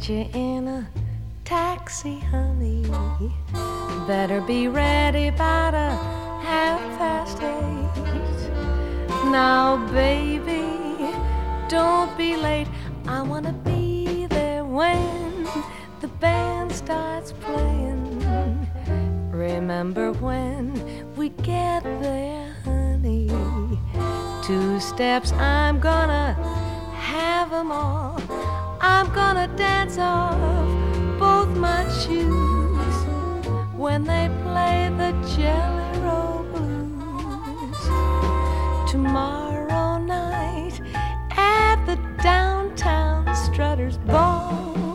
you in a taxi, honey. Better be ready about 8:30. Now, baby, don't be late. I wanna be there when the band starts playing. Remember when we get there, honey. 2 steps, I'm gonna have 'em all. I'm gonna dance off both my shoes when they play the Jelly Roll Blues. Tomorrow night at the downtown Strutters Ball.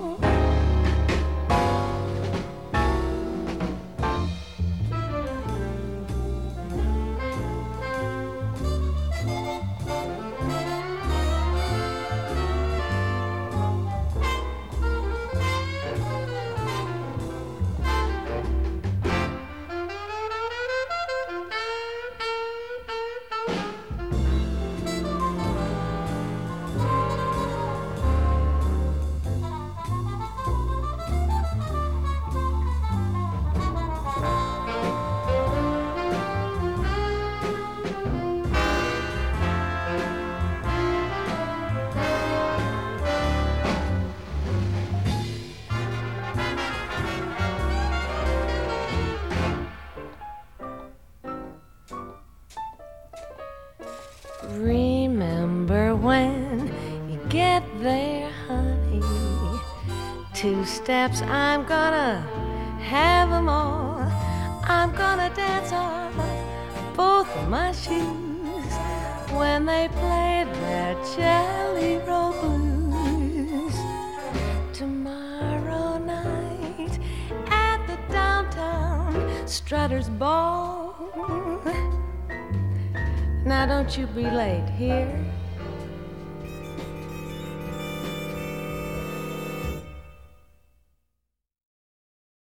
Remember when you get there, honey. 2 steps, I'm gonna have 'em all. I'm gonna dance off both of my shoes when they play their Jelly Roll Blues. Tomorrow night at the downtown Strutters Ball. Now don't you be late here.